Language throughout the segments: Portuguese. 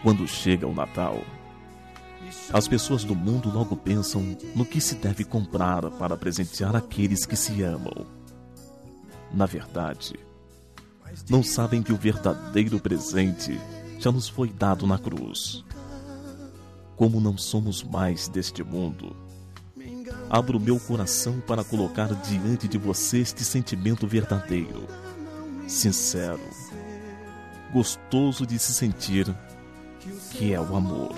Quando chega o Natal, as pessoas do mundo logo pensam no que se deve comprar para presentear aqueles que se amam. Na verdade, não sabem que o verdadeiro presente já nos foi dado na cruz. Como não somos mais deste mundo, abro meu coração para colocar diante de você este sentimento verdadeiro, sincero, gostoso de se sentir, que é o amor.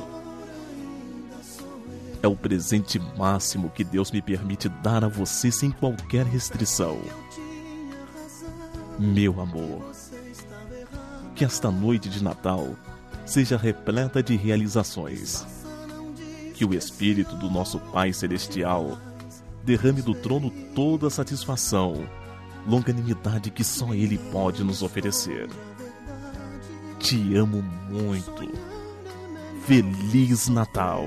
É o presente máximo que Deus me permite dar a você sem qualquer restrição. Meu amor, que esta noite de Natal seja repleta de realizações. Que o Espírito do nosso Pai Celestial derrame do trono toda a satisfação, longanimidade que só Ele pode nos oferecer. Te amo muito. Feliz Natal.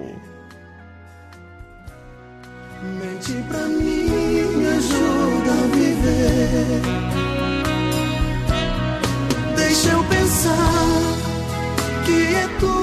Mente pra mim, me ajuda a viver. Deixa eu pensar que é tudo